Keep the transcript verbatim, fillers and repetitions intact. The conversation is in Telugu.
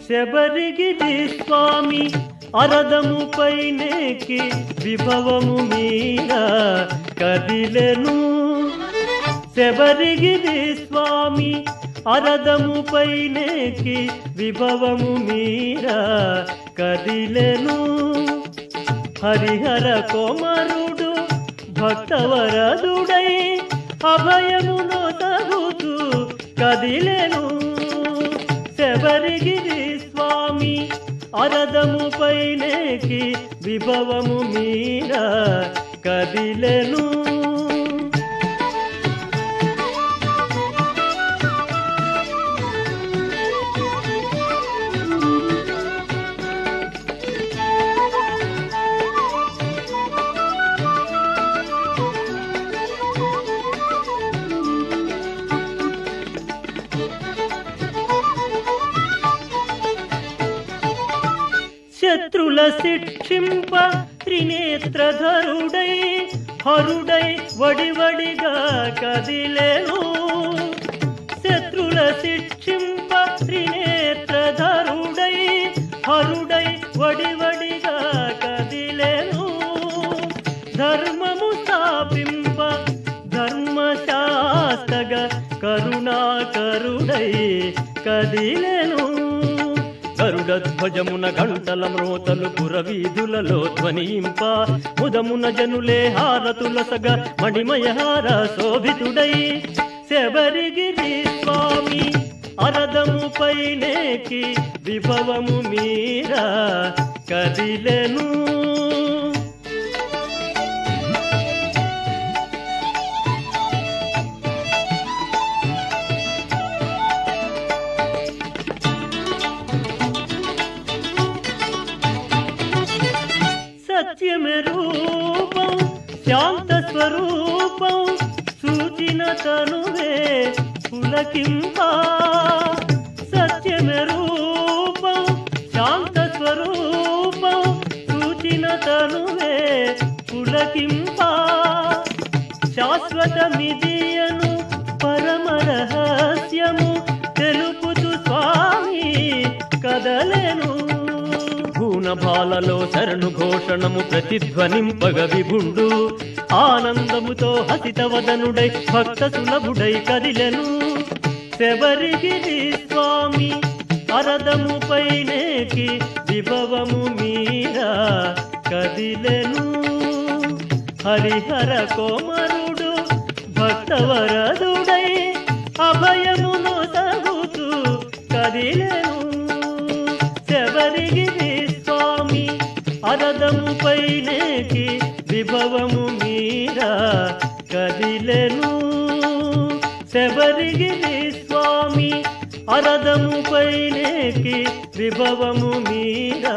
శబరిగిరి స్వామి అరదము పైనేకి విభవము మీర కదిలెను. శబరిగిరి స్వామి అరదము పైనేకి విభవము మీర కదిలెను. హరిహర కోమరుడు భక్తవరదుడై అభయమును తగుతూ కదిలెను. శబరిగిరి స్వామి అరదము పైనేకి విభవము మీర కదిలెను. శత్రుల శిక్షింప త్రినేత్రధరుడై హరుడై వడివడిగా కదిలెను. శత్రుల శిక్షింప త్రినేత్రధరుడై హరుడై వడివడిగా కదిలెను. ధర్మము స్థాపింప ధర్మశాస్త్రగా కరుణాకరుడై కదిలెను. గరుడధ్వజమున గంటల మ్రోతలు పురవీధులలో ధ్వనింప ముదమున జనులే హారతులసగ మణిమయహార శోభితుడై శబరిగిరి స్వామి అరదము పైనేకి విభవము మీర కదిలెను. సత్యమే రూపం శాంత స్వరూపం సూచిన తనువే పులకింప. సత్యమే రూపం శాంత స్వరూపం సూచిన తనువే పులకింప. శాశ్వతమిదియను పరమ రహస్యము తెలుపుతూ స్వామి కదలెను. భాలలో శరణు ఘోషణము ప్రతిధ్వనింపగ విభుండు ఆనందముతో హసితవదనుడై భక్త సులభుడై కదిలెను. శబరిగిరి స్వామి అరదము పైనేకి విభవము మీర కదిలెను. హరిహర కోమరుడు భక్తవరదుడై అభయమును తగుతూ కదిలెను. శబరిగిరి అరదము పైనేకి విభవము మీర కదిలెను. శబరిగిరి స్వామి అరదము పైనేకి విభవము మీర